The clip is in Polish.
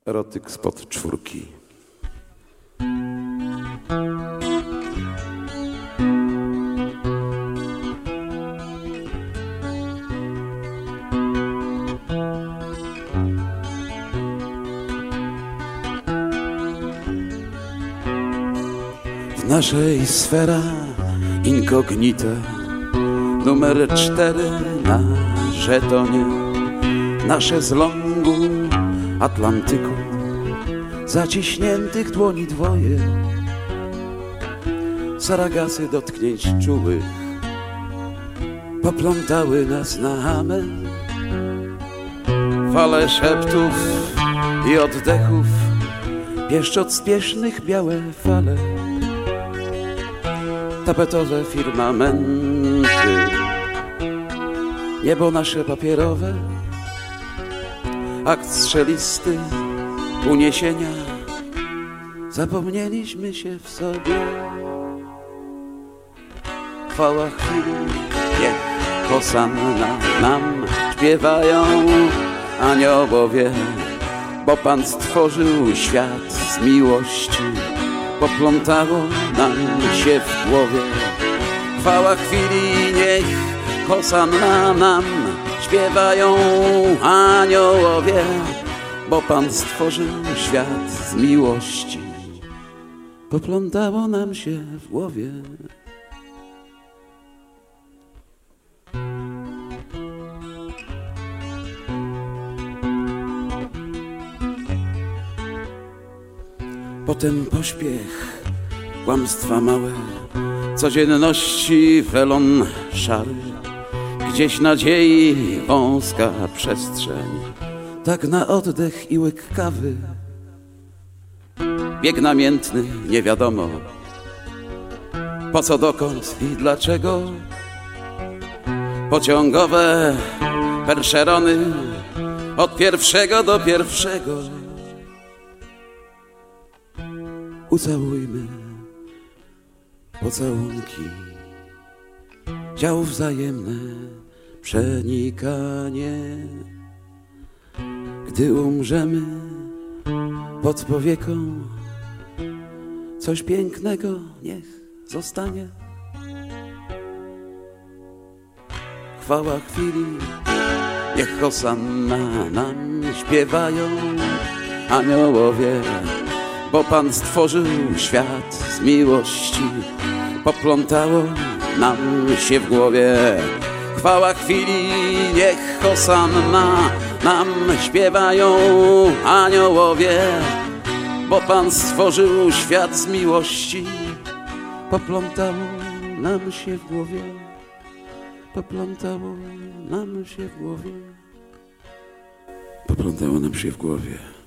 Erotyk spod czwórki. W naszej sfera incognita numer 4 na żetonie. Nasze z lądu Atlantyku zaciśniętych dłoni dwoje, Saragasy dotknięć czułych poplątały nas na amen. Fale szeptów i oddechów, pieszczot spiesznych białe fale, tapetowe firmamenty, niebo nasze papierowe, akt strzelisty uniesienia. Zapomnieliśmy się w sobie. Chwała chwili, niech hosanna nam śpiewają aniołowie, bo Pan stworzył świat z miłości, poplątało nam się w głowie. Chwała chwili, niech hosanna nam śpiewają aniołowie, bo Pan stworzył świat z miłości, poplątało nam się w głowie. Potem pośpiech, kłamstwa małe, codzienności welon szary, gdzieś nadziei wąska przestrzeń, tak na oddech i łyk kawy. Bieg namiętny, nie wiadomo po co, dokąd i dlaczego. Pociągowe perszerony od pierwszego do pierwszego. Ucałujmy pocałunki, dział wzajemne przenikanie. Gdy umrzemy pod powieką, coś pięknego niech zostanie. Chwała chwili, niech hosanna nam śpiewają aniołowie, bo Pan stworzył świat z miłości, poplątało nam się w głowie. Chwała chwili, niech hosanna nam śpiewają aniołowie, bo Pan stworzył świat z miłości, poplątało nam się w głowie, poplątało nam się w głowie, poplątało nam się w głowie.